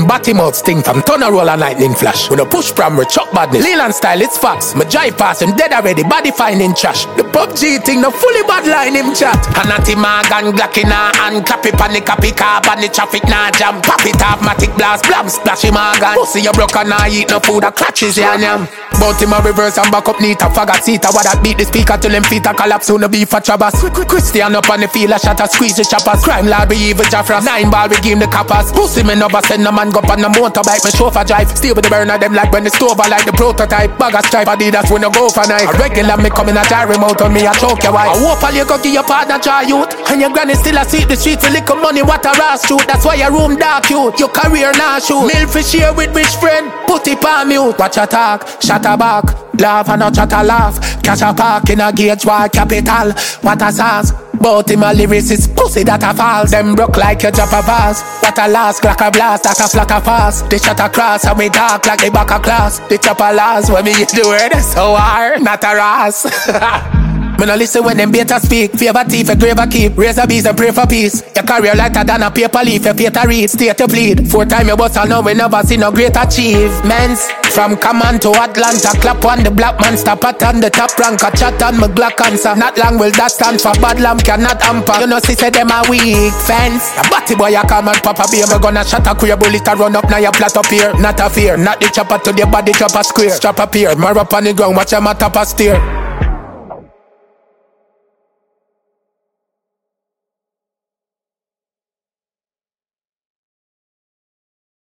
him body mouth sting from tunnel roll and lightning flash. When a push from we chuck badness. Leland style, it's facts. My drive pass him dead already, body finding trash. The PUBG thing, no fully bad line him chat. Hanati Magan, Glock in her hand, clap it on the copy car, on the traffic nah jam. Pop it off, matic blast, blam, splash him Magan. Pussy you broke and nah eat no food, a clutches ya yam. Bout him a reverse and back up neat, a faggot seat. What that beat the speaker till him feet a collapse, soon a beef for Chabas. Christian up on the field, a shot a squeeze the choppers. Crime lord be evil Jaffras, 9 ball we give him the coppers. Pussy me never send a man go on the motorbike, me chauffeur drive. Stay with the burner them like when the stove I like the prototype. Bag a stripe, Adidas when I go for night. A regular me coming a jar remote on me, I choke your wife. I hope all you go give your partner dry youth. And your granny still a sweep the street for little money, what a rass shoot. That's why your room dark youth, your career nah shoot. Mill for share with rich friend, put it on mute. Watch a talk, shut a back, laugh and not chat a laugh. Cash a park in a gauge war capital, what a sauce. Bout him a lyricist, pussy that a false. Them broke like you drop a vase. What a last, like a blast, that a flat a fast. They shot across and we dark like the back of class. They chop a last when me do it so hard, not a ras. Me no listen when them beta speak. Favor thief, a grave a keep. Raise a beast and pray for peace. Your career lighter than a paper leaf. Your fate a read, stay to plead. 4 times you bust, I know we never see no great achievements. From command to Atlanta, clap on the black man, stop at on the top rank. A chat on my Glock answer. Not long will that stand for bad lamb cannot hamper. You know see say them a weak fence. A batty boy a come and papa beer. Me gonna shot a queer bullet and run up now you flat up here. Not a fear, not the chopper to the body drop a square. Strap up here, mar up on the ground, watch him a top a steer.